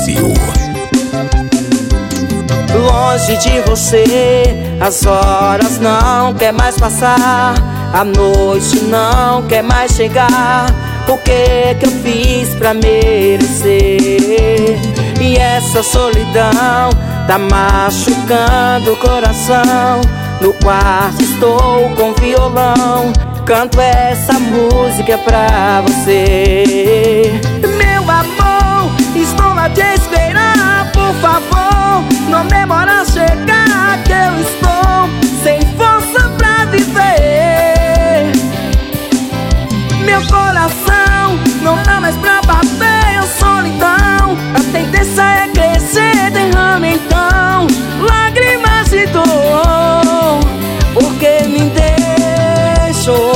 Brasil. Longe de você, as horas não quer mais passar, a noite não quer mais chegar. O que eu fiz pra merecer? E essa solidão tá machucando o coração. No quarto estou com violão, canto essa música pra você. Meu amor, estou a te esperar, por favor, não demora a chegar, que eu estou sem força pra viver. Meu coração não dá mais pra bater, a solidão, a tendência é crescer, derrama então lágrimas de dor, porque me deixou.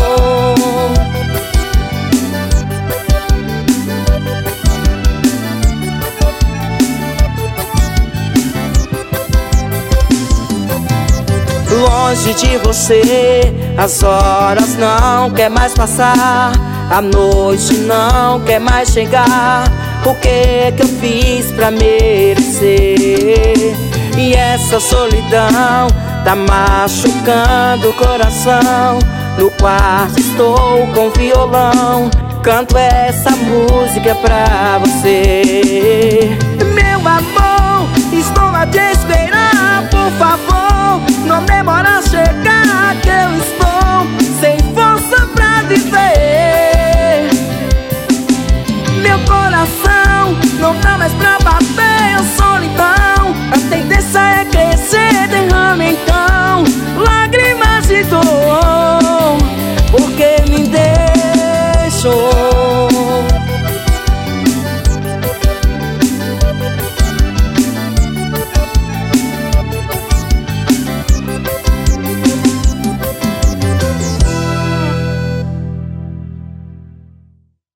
Longe de você, as horas não quer mais passar, a noite não quer mais chegar. O que eu fiz pra merecer? E essa solidão tá machucando o coração. No quarto estou com violão, canto essa música pra você. Meu amor, estou a te esperar,